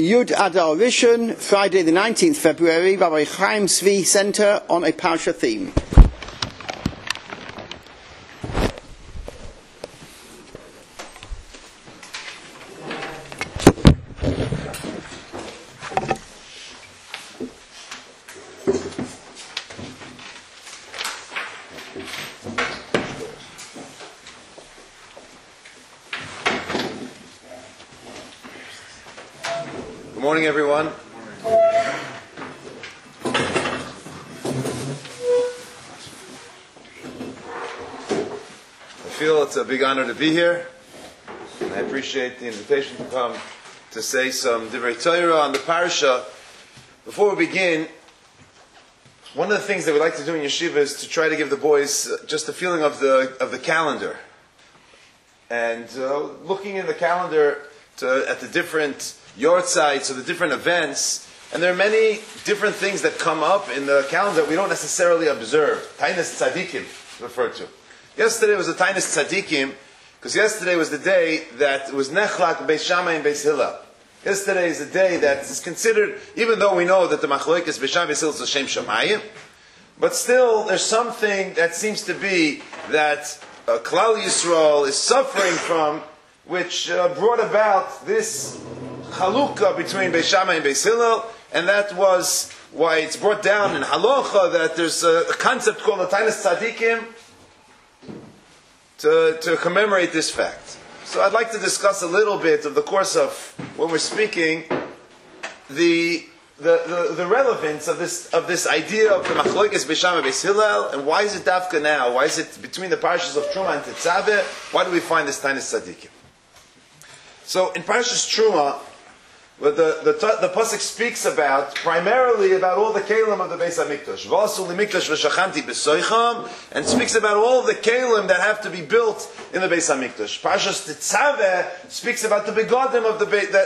Yud Adar Rishon, Friday the 19th February, Rabbi Chaim Zvi Center on a Parsha theme. Good morning, everyone. I feel it's a big honor to be here, and I appreciate the invitation to come to say some Divrei Torah on the Parsha. Before we begin, one of the things that we like to do in Yeshiva is to try to give the boys just a feeling of the calendar, and looking in the calendar at the different yahrzeits or the different events, and there are many different things that come up in the calendar that we don't necessarily observe. Tainis Tzadikim referred to. Yesterday was a Tainis Tzadikim, because yesterday was the day that it was Nechlak Beis Shammai and Beis Hillel. Yesterday is a day that is considered, even though we know that the Machlokes Beis Shammai and Beis Hillel is the Shem Shamayim, but still there's something that seems to be that Klal Yisrael is suffering from, which brought about this Chalukah between Beis Shammai and Beis Hillel, and that was why it's brought down in Halacha that there's a concept called the Tainis Tzadikim to commemorate this fact. So I'd like to discuss a little bit of the course of when we're speaking the relevance of this idea of the Machlokes Beis Shammai and Beis Hillel, and why is it Dafka now? Why is it between the parashas of Truma and Tetzaveh? Why do we find this Tainis Tzadikim? So in Parashas Truma, the pasuk speaks primarily about all the kelim of the Beis Hamikdash. V'asu limikdash v'shachanti b'soicham, and speaks about all the kelim that have to be built in the Beis Hamikdash. Parashas Tetzaveh speaks about the begodim of the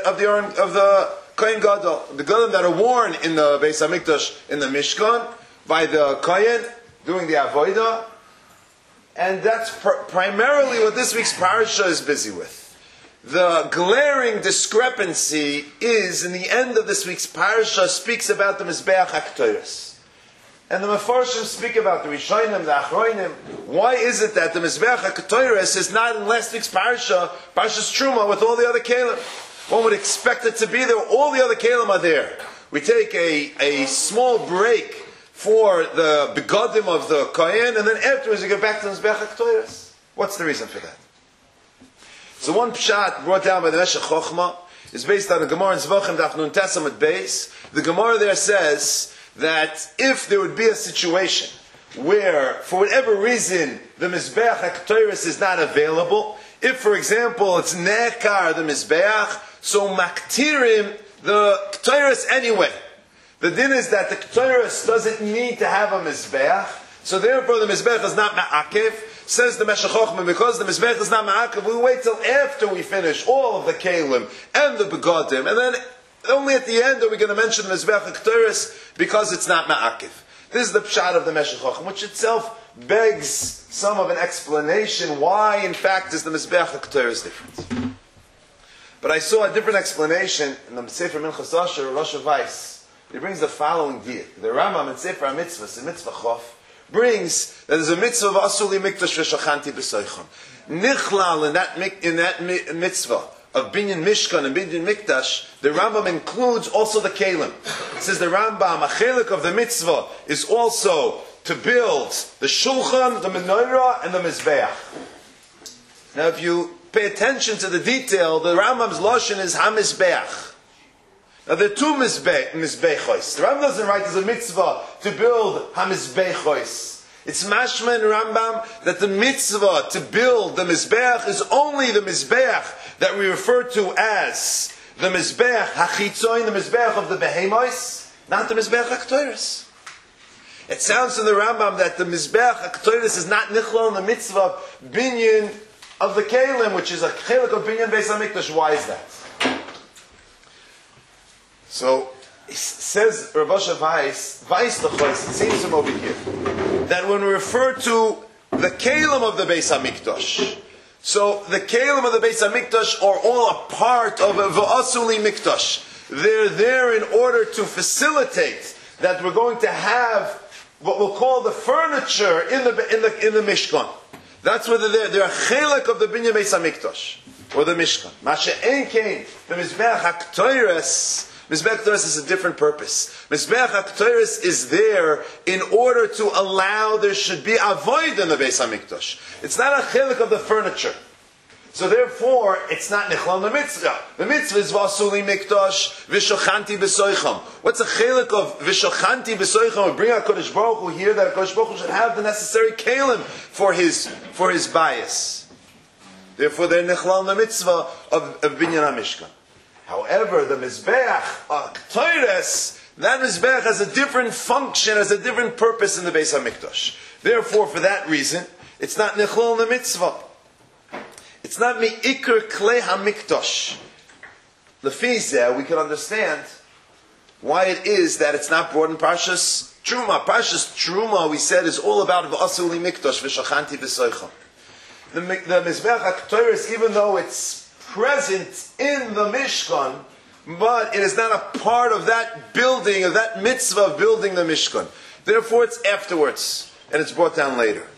Kohen Gadol, the begodim that are worn in the Beis Hamikdash in the Mishkan by the Kohen doing the avodah, and that's primarily what this week's parasha is busy with. The glaring discrepancy is, in the end of this week's parasha, speaks about the Mizbeach HaKtoros. And the Mefarshim speak about the Rishonim, the Achronim. Why is it that the Mizbeach HaKtoros is not in last week's parasha, Parashas Truma, with all the other Kelim? One would expect it to be there. All the other Kelim are there. We take a small break for the begodim of the Kohen, and then afterwards we go back to the Mizbeach HaKtoros. What's the reason for that? So one pshat brought down by the Meshech Chochmah is based on the Gemara in Zvachim Daf Nun Tesam at Beis. The Gemara there says that if there would be a situation where, for whatever reason, the Mizbeach HaKtoros is not available, if, for example, it's Nekar, the Mizbeach, so Maktirim, the Ktoros anyway. The din is that the Ktoros doesn't need to have a Mizbeach, so therefore the Mizbeach is not Ma'akev. Says the Meshech Chochmah, because the Mizbeach is not Ma'akev, we wait till after we finish all of the Kelim and the Begodim, and then only at the end are we going to mention the Mizbeach HaKtoros because it's not Ma'akev. This is the pshat of the Meshech Chochmah, which itself begs some of an explanation why, in fact, is the Mizbeach HaKtoros different. But I saw a different explanation in the Sefer Minchas Asher, Rosh Weiss. He brings the following deal. The Rambam in Sefer HaMitzvahs, in Mitzvah Chof, brings that there's a mitzvah of Asuli Mikdash v'Shachanti b'Soicham. Nichlal in that mitzvah of Binyan Mishkan and Binyan Mikdash, the Rambam includes also the Kelim. It says the Rambam, a chelik of the mitzvah is also to build the Shulchan, the Menorah, and the Mizbeach. Now if you pay attention to the detail, the Rambam's Lashon is HaMizbeach. Now there are two Mizbechos. The Rambam doesn't write as a mitzvah to build HaMizbechos. It's mashma in Rambam that the mitzvah to build the Mizbeach is only the Mizbeach that we refer to as the Mizbeach HaChitzoin, the Mizbeach of the Behemos, not the Mizbeach HaKtoros. It sounds in the Rambam that the Mizbeach HaKtoros is not nichlal in the mitzvah of Binyan of the Kelim, which is a chelik of Binyan Beis HaMikdash. Why is that? So, it says Rav Asher Weiss L'chois, it seems from over here, that when we refer to the Kelim of the Beis HaMikdash, so the Kelim of the Beis HaMikdash are all a part of a V'asuli Mikdash. They're there in order to facilitate that we're going to have what we'll call the furniture in the Mishkan. That's where they're there. They're a chelek of the Binyan Beis HaMikdash, or the Mishkan. Mashe Ein Kein, the Mizbeach HaKtoires. Mizbeach HaKtoires is a different purpose. Mizbeach HaKtoires is there in order to allow there should be avoid in the Beis HaMikdash. It's not a chelek of the furniture. So therefore, it's not Nichlal the mitzvah. The mitzvah is Vasuli Mikdash, Vishochanti B'soicham. What's the chelik of Vishochanti B'soicham? We bring HaKadosh Baruch Hu here that HaKadosh Baruch Hu should have the necessary kelim for his bias. Therefore, they're Nichlal the mitzvah of Binyan HaMishkan. However, the Mizbeach HaKtoires, that Mizbeach has a different function, has a different purpose in the Beis HaMikdash. Therefore, for that reason, it's not Nichlal the mitzvah. It's not mi'ikr klei hamikdash. Lefizeh, we can understand why it is that it's not brought in Parshas Truma. Parshas Truma, we said, is all about v'asuli mikdash v'shachanti v'soicham. The Mizbeach HaKtoires, even though it's present in the Mishkan, but it is not a part of that building, of that mitzvah of building the Mishkan. Therefore, it's afterwards, and it's brought down later.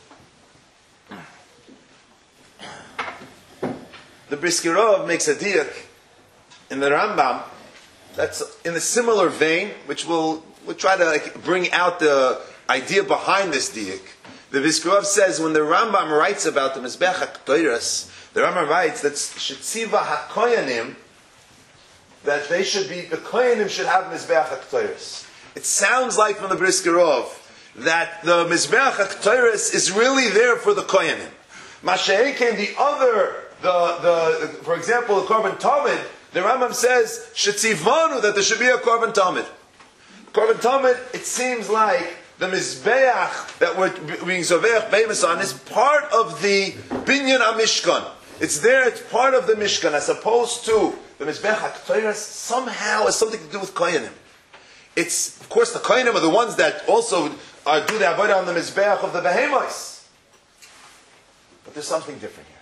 The Brisker Rov makes a diak in the Rambam that's in a similar vein, which we'll try to bring out the idea behind this diak. The Brisker Rov says when the Rambam writes about the Mizbeach HaKtoires, the Rambam writes that Shetziva HaKoyanim, that they should be, the Koyanim should have Mizbeach HaKtoires. It sounds like from the Brisker Rov that the Mizbeach HaKtoires is really there for the Koyanim. Mashe'en came the other. For example, the Korban Tamid, the Rambam says, Shetzivanu, that there should be a Korban Tamid. Korban Tamid, it seems like the Mizbeach that we're being Zoveach Beimus on is part of the Binyan HaMishkan. It's there, it's part of the Mishkan, as opposed to the Mizbeach HaKtoires somehow has something to do with Koyanim. It's, of course, the Koyanim are the ones that also do the Avodah on the Mizbeach of the Behemoths. But there's something different here.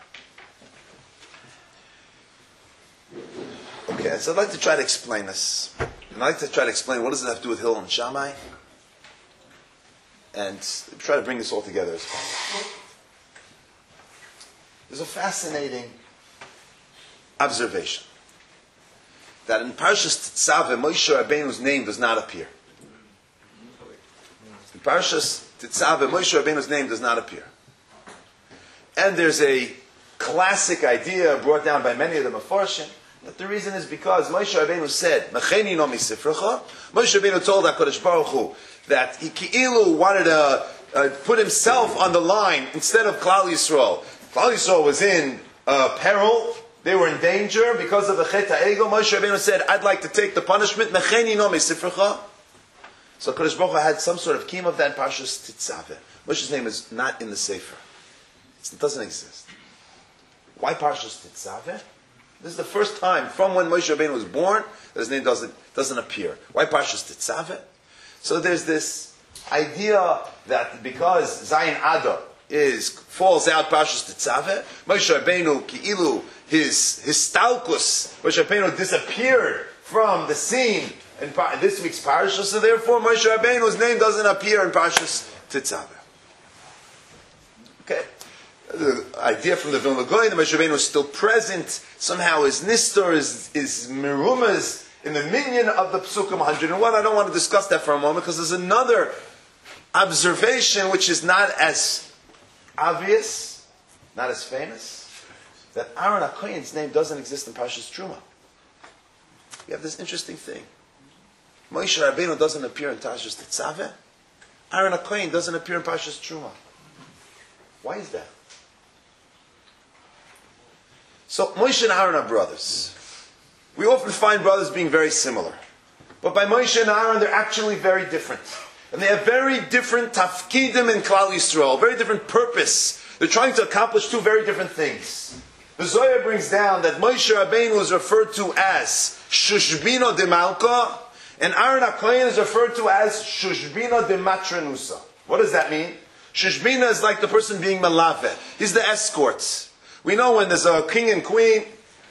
Okay, so I'd like to try to explain this. And I'd like to try to explain what does it have to do with Hillel and Shammai. And try to bring this all together as well. There's a fascinating observation. That in Parshas Tetzaveh, Moshe Rabbeinu's name does not appear. In Parshas Tetzaveh, Moshe Rabbeinu's name does not appear. And there's a classic idea brought down by many of the Mefarshim, that the reason is because Moshe Rabbeinu said, Mecheni no misifrecha. Moshe Rabbeinu told HaKadosh Baruch Hu that he ki'ilu wanted to put himself on the line instead of Klal Yisrael. Klal Yisrael was in peril, they were in danger because of the Chet HaEgel. Moshe Rabbeinu said, I'd like to take the punishment, Mecheni no misifrecha. So HaKadosh Baruch Hu had some sort of kiyum of that in Parshas Tetzaveh. Moshe's name is not in the Sefer. It doesn't exist. Why Parshas Tetzaveh? This is the first time from when Moshe Rabbeinu was born that his name doesn't appear. Why Parshas Tetzaveh? So there's this idea that because Zayin Adar falls out Parshas Tetzaveh, Moshe Rabbeinu ki'ilu his stalkus, Moshe Rabbeinu disappeared from the scene in this week's Parashah. So therefore Moshe Rabbeinu's name doesn't appear in Parshas Tetzaveh. Okay. The idea from the Vilna Gaon, the Moshe Rabbeinu is still present. Somehow his nistor is merumas in the minyan of the Psukim 101. I don't want to discuss that for a moment because there's another observation which is not as obvious, not as famous, that Aaron HaKohen's name doesn't exist in Parshas Truma. We have this interesting thing. Moshe Rabbeinu doesn't appear in Parshas Tetzaveh. Aaron HaKohen doesn't appear in Parshas Truma. Why is that? So Moshe and Aaron are brothers. We often find brothers being very similar. But by Moshe and Aaron, they're actually very different. And they have very different tafkidim in Klal Yisrael, very different purpose. They're trying to accomplish two very different things. The Zohar brings down that Moshe Rabbeinu is referred to as Shushbino de Malka, and Aaron HaKohen is referred to as Shushbino de Matrenusa. What does that mean? Shushbina is like the person being malave. He's the escort. We know when there's a king and queen,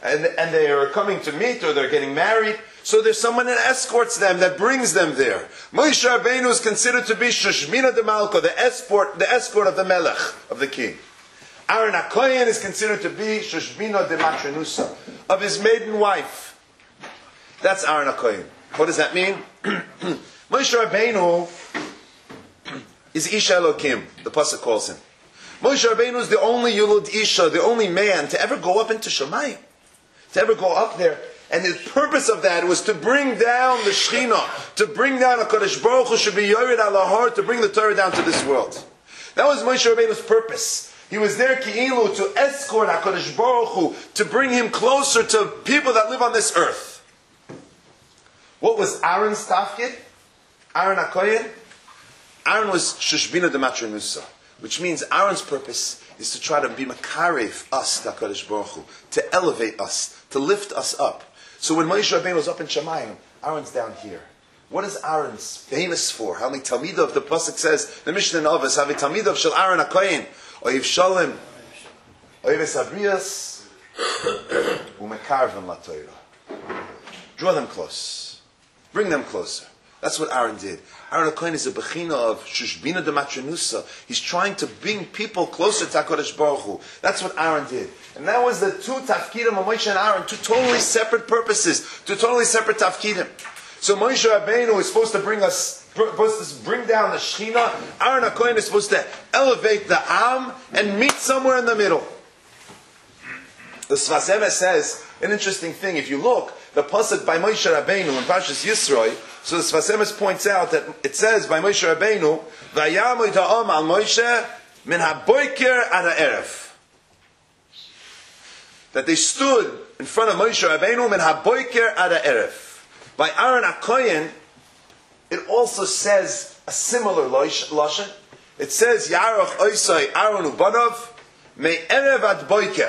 and they are coming to meet or they're getting married. So there's someone that escorts them, that brings them there. Moshe Rabbeinu is considered to be Shoshmina de Malka, the escort of the Melech, of the king. Aaron HaKohen is considered to be Shoshmina de Matrenusa, of his maiden wife. That's Aaron HaKohen. What does that mean? Moshe Rabbeinu is Isha Elokim, the Pasuk calls him. Moshe Rabbeinu is the only Yulud Isha, the only man to ever go up into Shemayim, to ever go up there. And the purpose of that was to bring down the Shekhinah, to bring down HaKadosh Baruch Hu should be Yored Ala Har, to bring the Torah down to this world. That was Moshe Rabbeinu's purpose. He was there Ki'ilu to escort HaKadosh Baruch Hu, to bring him closer to people that live on this earth. What was Aaron's tafkid? Aaron HaKohen? Aaron was Shushbina de Matrenusa, which means Aaron's purpose is to try to be Makaref us, the HaKadosh Baruch Hu, to elevate us, to lift us up. So when Moshe Rabbeinu was up in Shemayim, Aaron's down here. What is Aaron famous for? How many Talmidah of the Pasuk says, the Mishnah in Avos, have a Talmidah of Shel Aaron HaKohen, Oiv Shalom, Oiv Esabrias, Umekarvim La Torah. Draw them close. Bring them closer. That's what Aaron did. Aaron HaKohen is a bechina of Shushbina de Matrenusa. He's trying to bring people closer to HaKadosh Baruch Hu. That's what Aaron did. And that was the two tafkidim of Moshe and Aaron, two totally separate purposes, two totally separate tafkidim. So Moshe Rabbeinu is supposed to bring down the Shekhinah. Aaron HaKohen is supposed to elevate the Am and meet somewhere in the middle. The Sfas Emes says an interesting thing. If you look, the pasuk by Moshe Rabbeinu in Parshas Yisroi, so the Sfas Emes points out that it says by Moshe Rabbeinu, "Vayamid ha'am al Moshe min haboiker ad ha'erev." That they stood in front of Moshe Rabbeinu min haboiker ad ha'erev. By Aaron HaKohen, it also says a similar lashon. It says Yarach Oisai Aaron Ubanav me erev ad boiker.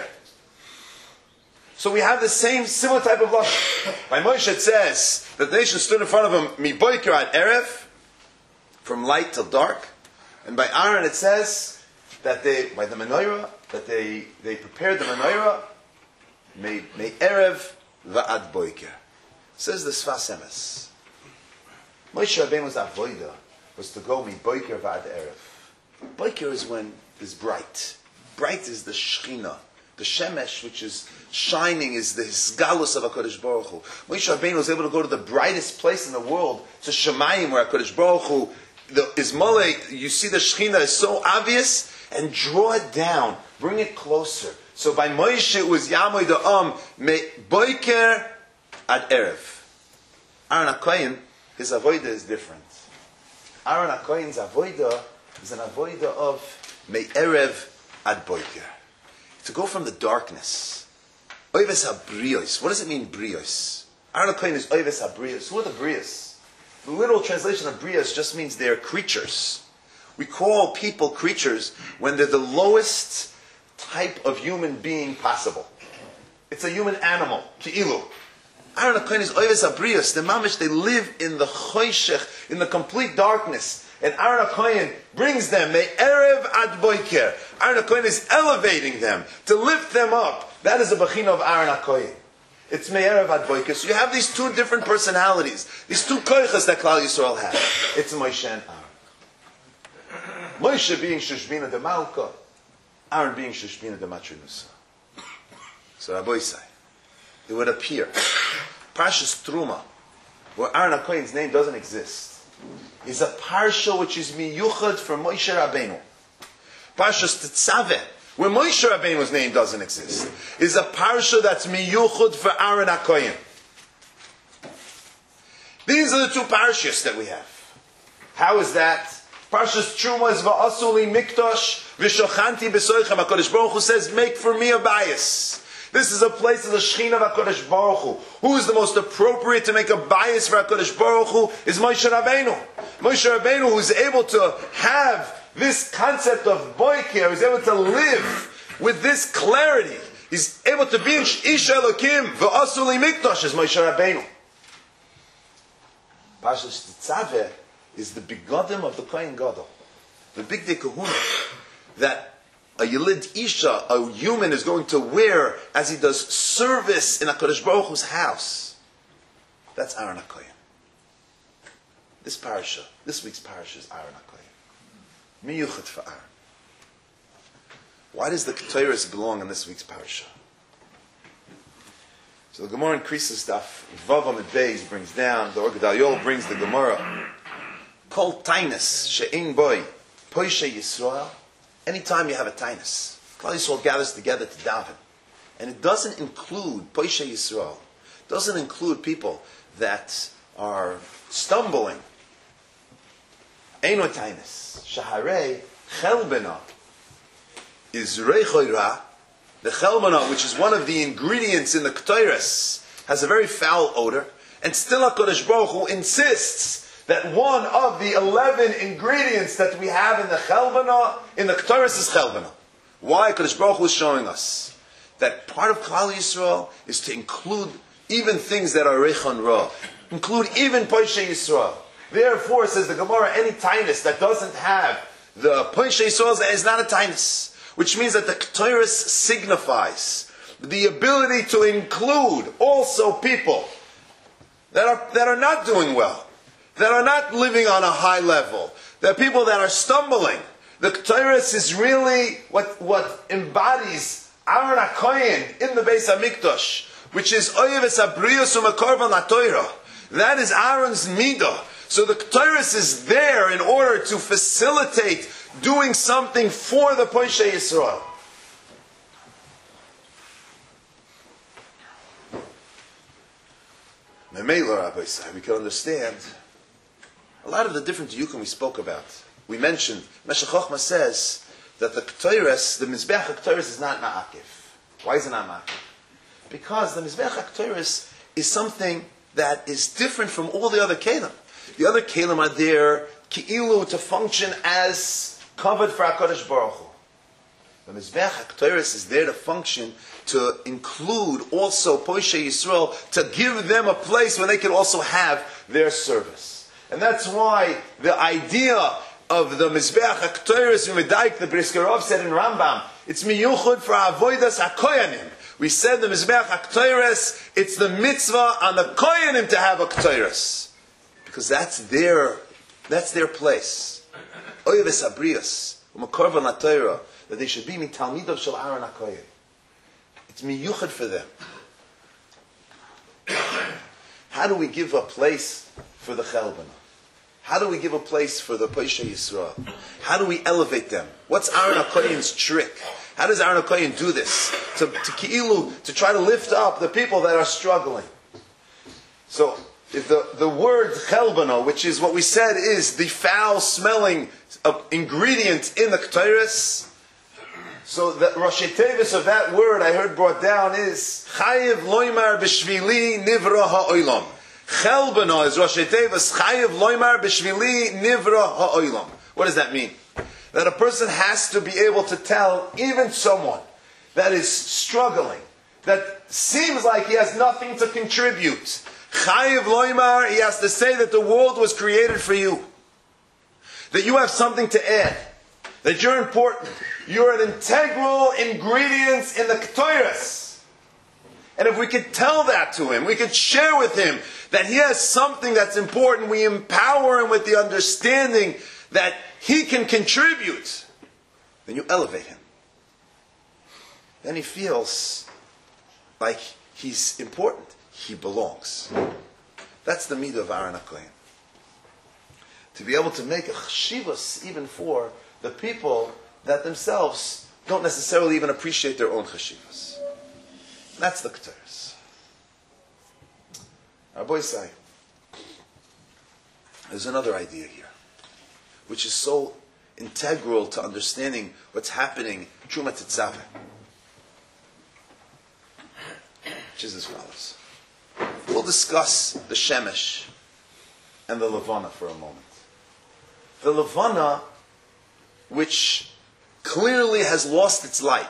So we have the same, similar type of lashon. By Moshe it says that the nation stood in front of him, mi boiker ad erev, from light till dark. And by Aaron it says that by the menorah, that they prepared the menorah, mi erev va'ad boiker. Says the Sfas Emes. Moshe Rabbeinu's avodah was to go mi boiker va'ad erev. Boiker is when it's bright. Bright is the Shekhinah. The Shemesh, which is shining, is the Hisgalus of HaKadosh Baruch Hu. Moshe Rabbeinu was able to go to the brightest place in the world, to Shemayim, where HaKadosh Baruch Hu, is Malay, you see the Shekhinah is so obvious, and draw it down, bring it closer. So by Moshe it was Yamoy Da'am, Me Boiker Ad Erev. Aaron HaKohen, his avodah is different. Aaron HaKohen's avodah is an avodah of Me Erev Ad Boiker. To go from the darkness. Oives habrios. What does it mean, brios? Aaron HaKohen is oives habrios. Who are the brios? The literal translation of brios just means they are creatures. We call people creatures when they're the lowest type of human being possible. It's a human animal, ki'ilu. Aaron HaKohen is oives habrios. The mamish, they live in the choshech, in the complete darkness. And Aaron HaKohen brings them, me erev ad boiker. Aaron HaKohen is elevating them, to lift them up. That is the bechina of Aaron HaKohen. It's me erev ad boiker. So you have these two different personalities, these two koiches that Klal Yisrael have. It's Moshe and Aaron. Moshe being Shushbina de Malka, Aaron being Shushbina de Matrenusa. So Rabbi Isai, it would appear, Parshas Truma, where Aaron HaKohen's name doesn't exist, is a parsha which is miyuchad for Moshe Rabbeinu. Parshas Tetzaveh, where Moshe Rabbeinu's name doesn't exist, is a parsha that's miyuchad for Aaron HaKohen. These are the two parshas that we have. How is that? Parshas Truma is va'asuli mikdash v'shochanti b'soichem. HaKadosh Baruch Hu says, make for me a bias. This is a place of the Shekhinah of HaKadosh Baruch Hu. Who is the most appropriate to make a bias for HaKadosh Baruch Hu is Moshe Rabbeinu. Moshe Rabbeinu, who is able to have this concept of boiker, is able to live with this clarity. He's able to be in Ish Elokim, v'asuli mikdash, as Moshe Rabbeinu. Parshas Tetzaveh is the begodim of the Kohen Gadol, the big day kahuna, that a Yelid Isha, a human, is going to wear as he does service in HaKadosh Baruch Hu's house. That's Aaron HaKohen. This parasha, this week's parasha is Aaron HaKohen. Miyuchat for Aaron. Why does the Ketores belong in this week's parasha? So the Gemara increases stuff. Vav Amid Beis brings down, the Or Gedaliah brings the Gemara. Kol Tainus, She'ein Boi, Poishe Yisrael. Anytime you have a Tainus, Klal Yisrael gathers together to daven. And it doesn't include Poishe Yisrael. It doesn't include people that are stumbling. Eino Tainus, Shaharei Chelbena, is Reichoira. The chelmana, which is one of the ingredients in the ketores, has a very foul odor, and still HaKadosh Baruch Hu insists that one of the 11 ingredients that we have in the chelmana, in the ketores, is chelmana. Why? HaKadosh Baruch Hu is showing us that part of Klal Yisrael is to include even things that are reichon ra, include even Poishe Yisrael. Therefore, says the Gemara, any tainus that doesn't have the Poishe Yisrael is not a tainus. Which means that the Ketores signifies the ability to include also people that are not doing well, that are not living on a high level, that are people that are stumbling. The Ketores is really what embodies Aaron HaKohen in the Beis HaMikdash, which is Oyeves HaBriyos u'Mekorban LaTorah. That is Aaron's midah. So the Ketores is there in order to facilitate doing something for the Poishe Yisrael. We can understand a lot of the different diyukim we spoke about. We mentioned, Meshech Chochmah says that the Ketores, the Mizbeach HaKetores is not Ma'akif. Why is it not Ma'akif? Because the Mizbeach HaKetores is something that is different from all the other Kelim. The other Kelim are there, Ki'ilu, to function as covered for HaKadosh Baruch Hu. The Mizbeach HaKetores is there to function, to include also Poishe Yisrael, to give them a place where they can also have their service. And that's why the idea of the Mizbeach HaKetores, Umedaik, the Brisker Rav said in Rambam, it's miyuchud for avodas HaKoyanim. We said the Mizbeach HaKetores, it's the mitzvah on the Koyanim to have a Ketores. Because that's their place. Oyeves Abrius, U'Mekorban LaTorah, that they should be mitalmidav shel Aaron HaKohen. It's miyuchad for them. How do we give a place for the Chelbana? How do we give a place for the Poishe Yisrael? How do we elevate them? What's Aaron HaKohen's trick? How does Aaron HaKohen do this? To try to lift up the people that are struggling. So, if the word chelbana, which is what we said is the foul-smelling ingredient in the Ketores, so the Roshei Tevis of that word I heard brought down is Chayiv loymar b'shvili nivra ha'olam. Chelbana is Roshei Tevis Chayiv loymar b'shvili nivra ha'olam. What does that mean? That a person has to be able to tell even someone that is struggling, that seems like he has nothing to contribute. Chayiv loymar, he has to say that the world was created for you. That you have something to add. That you're important. You're an integral ingredient in the Ketores. And if we could tell that to him, we could share with him that he has something that's important, we empower him with the understanding that he can contribute, then you elevate him. Then he feels like he's important. He belongs. That's the midah of Aaron HaKohen. To be able to make a cheshivas even for the people that themselves don't necessarily even appreciate their own cheshivas. That's the Ketores. Our boys say, there's another idea here, which is so integral to understanding what's happening in Truma Tetzaveh, which is as follows. We'll discuss the Shemesh and the Levana for a moment. The Levana, which clearly has lost its light,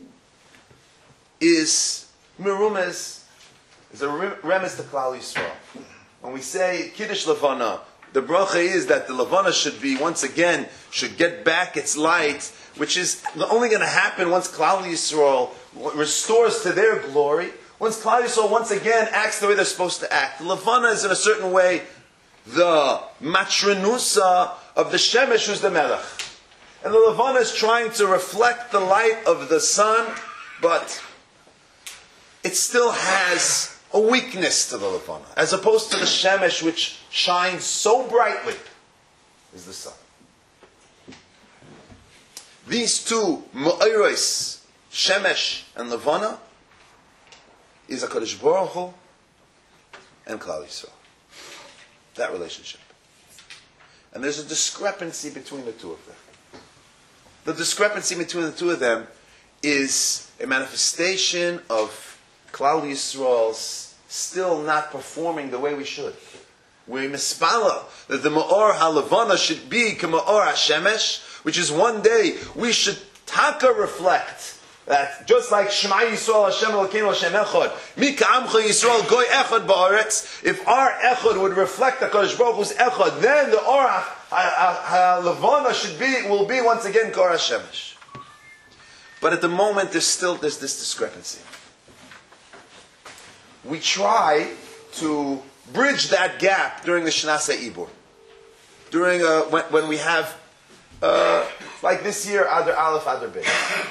is merumez, is a remez to Klal Yisrael. When we say Kiddush Levana, The bracha is that the Levana should be, once again, should get back its light, which is only going to happen once Klal Yisrael restores to their glory, once Klal Yisrael once again acts the way they're supposed to act. The Levana is in a certain way the matrinusa of the Shemesh, who's the Melech. And the Levana is trying to reflect the light of the sun, but it still has a weakness to the Levana, as opposed to the Shemesh, which shines so brightly, is the sun. These two Mu'ayros, Shemesh and Levana, is HaKadosh Baruch Hu and Klal Yisrael. That relationship. And there's a discrepancy between the two of them. The discrepancy between the two of them is a manifestation of Klal Yisrael's still not performing the way we should. We mispala that the Ma'or HaLevana should be K'Ma'or HaShemesh, which is one day we should taka reflect that just like Shema Yisrael Hashem Elokeinu Hashem Echad, Mi Ka'amcha Yisrael Goy Echad Ba'aretz, if our Echad would reflect the Kadosh Baruch Hu's Echad, then the Or HaLevana will be once again Kor HaShemesh. But at the moment there's this discrepancy. We try to bridge that gap during the Shnas HaIbur. During when we have like this year, Adar Aleph, Adar Beit.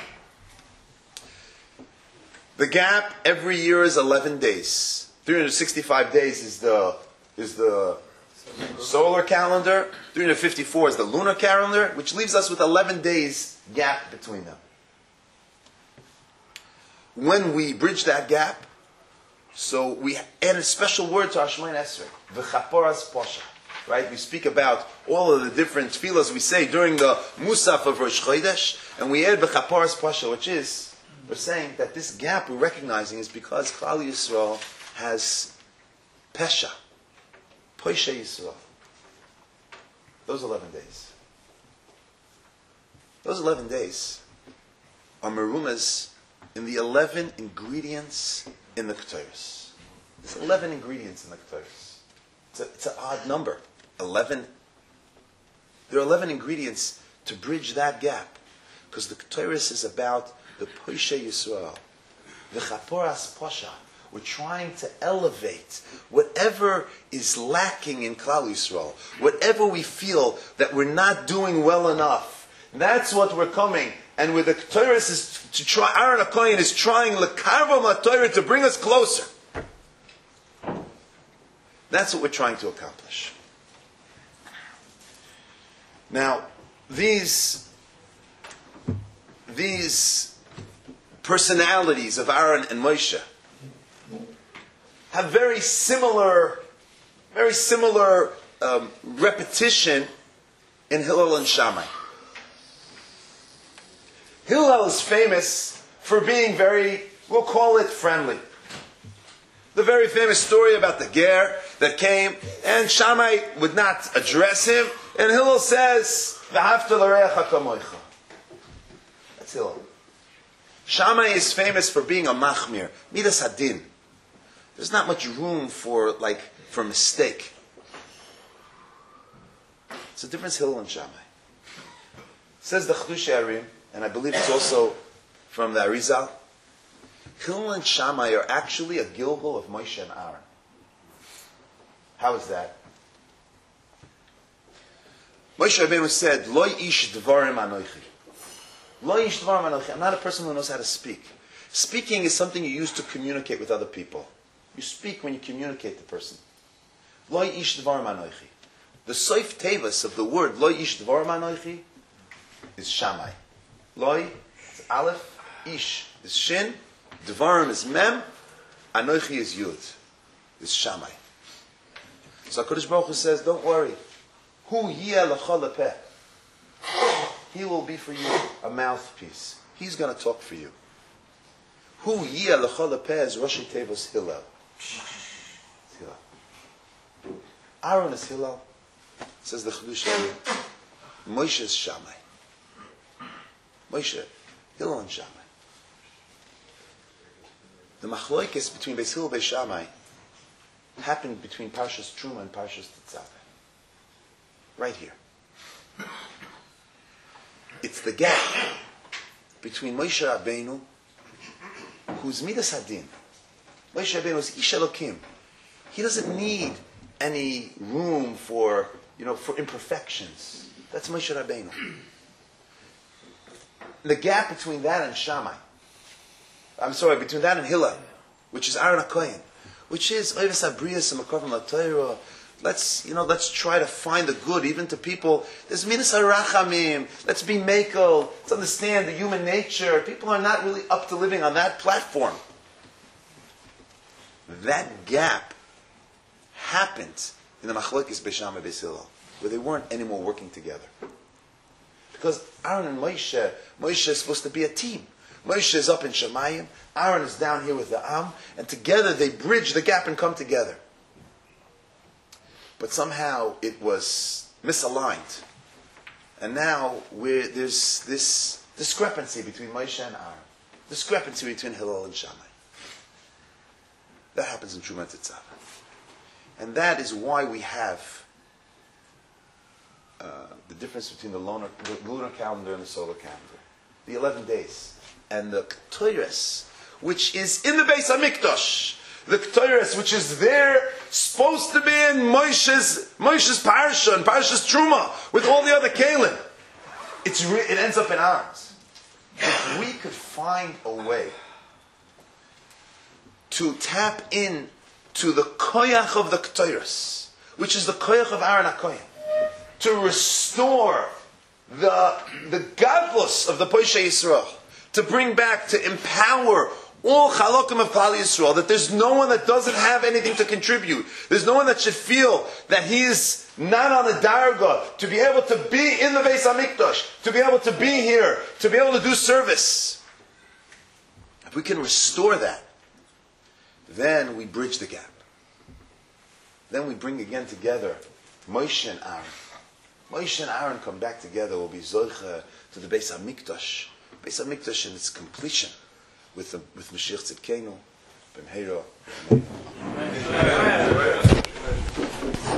The gap every year is 11 days. 365 days is the solar calendar. 354 is the lunar calendar, which leaves us with 11 days gap between them. When we bridge that gap, so we add a special word to our Shemoneh Esrei, v'chaporas posha. Right? We speak about all of the different tefillas we say during the Musaf of Rosh Chodesh, and we add v'chaporas posha, which is, we're saying that this gap we're recognizing is because Klal Yisrael has pesha, poisha Yisrael. Those 11 days. Those 11 days are merumas in the 11 ingredients in the Ketores. There's 11 ingredients in the Ketores. It's an odd number. 11. There are 11 ingredients to bridge that gap. Because the Ketores is about the Poisha Yisrael. The Chaporas Posha. We're trying to elevate whatever is lacking in Klal Yisrael. Whatever we feel that we're not doing well enough. That's what we're coming. And with the Ketores is to try, Aaron HaKohen is trying L'karvam HaTorah to bring us closer. That's what we're trying to accomplish. Now, these personalities of Aaron and Moshe have very similar repetition in Hillel and Shammai. Hillel is famous for being very, we'll call it friendly. The very famous story about the ger that came, and Shammai would not address him, and Hillel says, "V'havta l'reacha kamoicha." That's Hillel. Shammai is famous for being a machmir, midas hadin. There's not much room for mistake. It's a difference, Hillel and Shammai. Says the Chedush Arim, and I believe it's also from the Arizal. Hillel and Shammai are actually a Gilgal of Moshe and Aaron. How is that? Moshe Rabbeinu said, "Lo ish dvarim anochi." Lo ish dvarim anochi. I'm not a person who knows how to speak. Speaking is something you use to communicate with other people. You speak when you communicate to the person. Lo ish dvarim anochi. The soif tevas of the word Lo ish dvarim anochi is Shammai. Loi is Aleph, Ish is Shin, Dvarim is Mem, Anochi is Yud, is Shammai. So HaKadosh Baruch Hu says, don't worry. Hu yeh l'cha lepeh. He will be for you a mouthpiece. He's going to talk for you. Hu yeh l'cha lepeh is Rosh Tevos Hillel. Hillel. Aaron is Hillel. Says the Chedush Arim. Moshe is Shammai. Moshe, Hillel and Shammai. The machloikis between Beis Hillel and Beis Shammai happened between Parshas Truma and Parshas Tetzaveh. right here. It's the gap between Moshe Rabbeinu, who's Midas Hadin. Moshe Rabbeinu is Ish Elokim. He doesn't need any room for imperfections. That's Moshe Rabbeinu. The gap between that and Shammai, between that and Hillel, which is Aaron HaKohen, which is Oivas Abrias and Makorvim LaTorah. Let's try to find the good even to people. There's Midas HaRachamim. Let's be Mekel. Let's understand the human nature. People are not really up to living on that platform. That gap happened in the Machlokes Beis Shammai Beis Hillel, where they weren't anymore working together. Because Aaron and Moshe is supposed to be a team. Moshe is up in Shemayim, Aaron is down here with the Am, and together they bridge the gap and come together. But somehow it was misaligned. And now there's this discrepancy between Moshe and Aaron. Discrepancy between Hillel and Shammai. That happens in Truma Tetzaveh. And that is why we have the difference between the lunar calendar and the solar calendar. The 11 days. And the Ketores, which is in the Beis HaMikdash. The Ketores, which is there, supposed to be in Moshe's Parsha and Parsha's Truma, with all the other Kalim. It ends up in arms. If we could find a way to tap in to the koyach of the Ketores, which is the koyach of Aaron HaKohen, to restore the gadlus of the Poshe Yisrael, to bring back, to empower all chalokim of Klal Yisrael, that there's no one that doesn't have anything to contribute. There's no one that should feel that he's not on the darga, to be able to be in the Beis HaMikdash, to be able to be here, to be able to do service. If we can restore that, then we bridge the gap. Then we bring again together Moshe and Aaron. Moshe and Aaron come back together, will be Zoche to the Beis HaMikdash. Beis HaMikdash in its completion with Mashiach Tzidkenu, B'mheira.